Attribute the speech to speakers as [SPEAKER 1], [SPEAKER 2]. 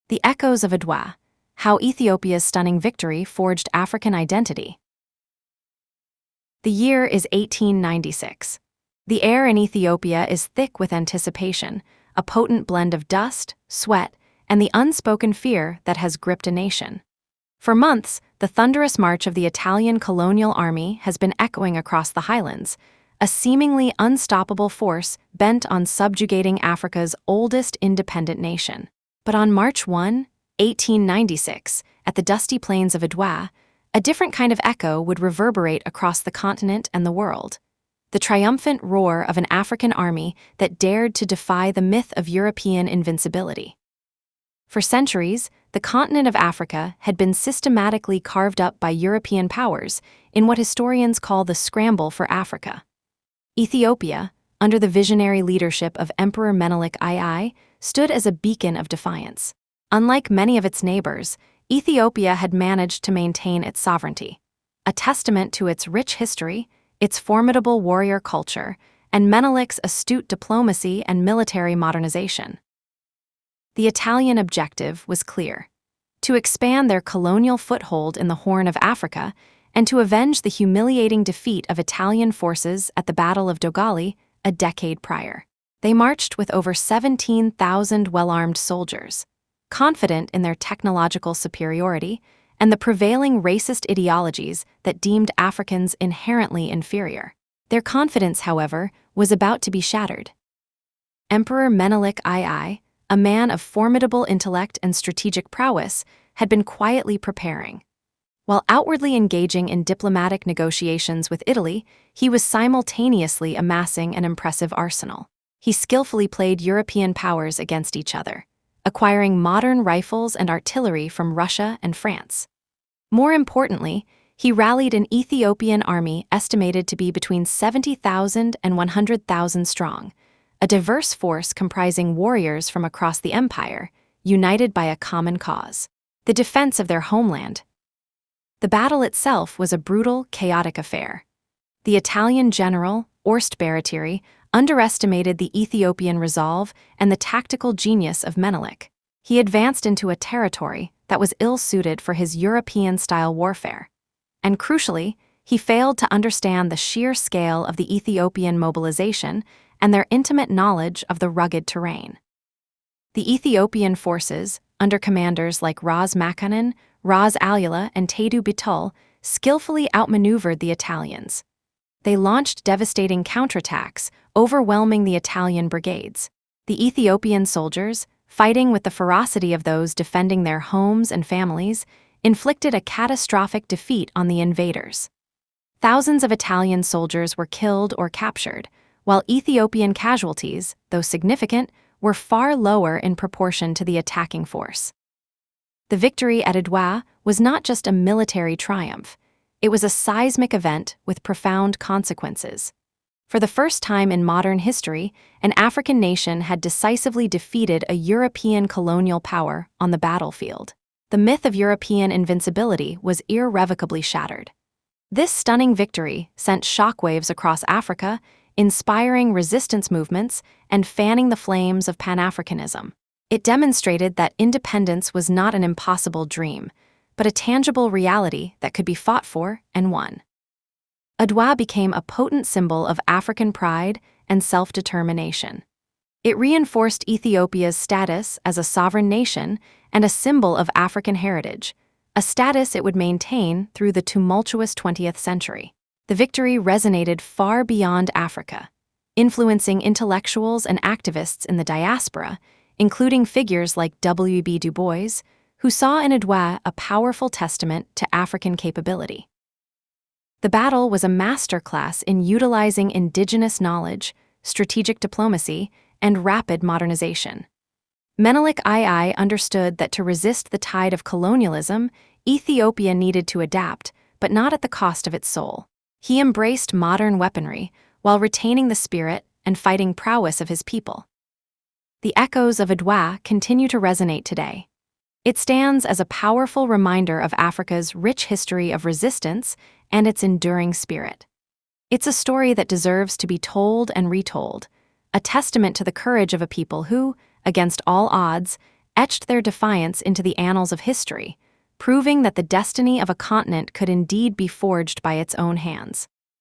[SPEAKER 1] The Echoes of Adwa: How Ethiopia's Stunning Victory Forged African Identity. The year is 1896. The air in Ethiopia is thick with anticipation, a potent blend of dust, sweat, and the unspoken fear that has gripped a nation. For months, the thunderous march of the Italian colonial army has been echoing across the highlands, a seemingly unstoppable force bent on subjugating Africa's oldest independent nation. But on March 1, 1896, at the dusty plains of Adwa, a different kind of echo would reverberate across the continent and the world. The triumphant roar of an African army that dared to defy the myth of European invincibility. For centuries, the continent of Africa had been systematically carved up by European powers in what historians call the Scramble for Africa. Ethiopia, under the visionary leadership of Emperor Menelik II, stood as a beacon of defiance. Unlike many of its neighbors, Ethiopia had managed to maintain its sovereignty, a testament to its rich history, its formidable warrior culture, and Menelik's astute diplomacy and military modernization. The Italian objective was clear: to expand their colonial foothold in the Horn of Africa and to avenge the humiliating defeat of Italian forces at the Battle of Dogali a decade prior. They marched with over 17,000 well-armed soldiers, confident in their technological superiority and the prevailing racist ideologies that deemed Africans inherently inferior. Their confidence, however, was about to be shattered. Emperor Menelik II, a man of formidable intellect and strategic prowess, had been quietly preparing. While outwardly engaging in diplomatic negotiations with Italy, he was simultaneously amassing an impressive arsenal. He skillfully played European powers against each other, acquiring modern rifles and artillery from Russia and France. More importantly, he rallied an Ethiopian army estimated to be between 70,000 and 100,000 strong, a diverse force comprising warriors from across the empire, united by a common cause: the defense of their homeland. The battle itself was a brutal, chaotic affair. The Italian general, Orst Baratieri, underestimated the Ethiopian resolve and the tactical genius of Menelik. He advanced into a territory that was ill-suited for his European-style warfare. And crucially, he failed to understand the sheer scale of the Ethiopian mobilization and their intimate knowledge of the rugged terrain. The Ethiopian forces, under commanders like Ras Makanan, Ras Alula, and Taidu Bitul, skillfully outmaneuvered the Italians. They launched devastating counterattacks, overwhelming the Italian brigades. The Ethiopian soldiers, fighting with the ferocity of those defending their homes and families, inflicted a catastrophic defeat on the invaders. Thousands of Italian soldiers were killed or captured, while Ethiopian casualties, though significant, were far lower in proportion to the attacking force. The victory at Adwa was not just a military triumph. It was a seismic event with profound consequences. For the first time in modern history, an African nation had decisively defeated a European colonial power on the battlefield. The myth of European invincibility was irrevocably shattered. This stunning victory sent shockwaves across Africa, inspiring resistance movements and fanning the flames of Pan-Africanism. It demonstrated that independence was not an impossible dream, but a tangible reality that could be fought for and won. Adwa became a potent symbol of African pride and self-determination. It reinforced Ethiopia's status as a sovereign nation and a symbol of African heritage, a status it would maintain through the tumultuous 20th century. The victory resonated far beyond Africa, influencing intellectuals and activists in the diaspora, including figures like W.E.B. Du Bois, who saw in Adwa a powerful testament to African capability. The battle was a masterclass in utilizing indigenous knowledge, strategic diplomacy, and rapid modernization. Menelik II understood that to resist the tide of colonialism, Ethiopia needed to adapt, but not at the cost of its soul. He embraced modern weaponry while retaining the spirit and fighting prowess of his people. The echoes of Adwa continue to resonate today. It stands as a powerful reminder of Africa's rich history of resistance and its enduring spirit. It's a story that deserves to be told and retold, a testament to the courage of a people who, against all odds, etched their defiance into the annals of history, proving that the destiny of a continent could indeed be forged by its own hands.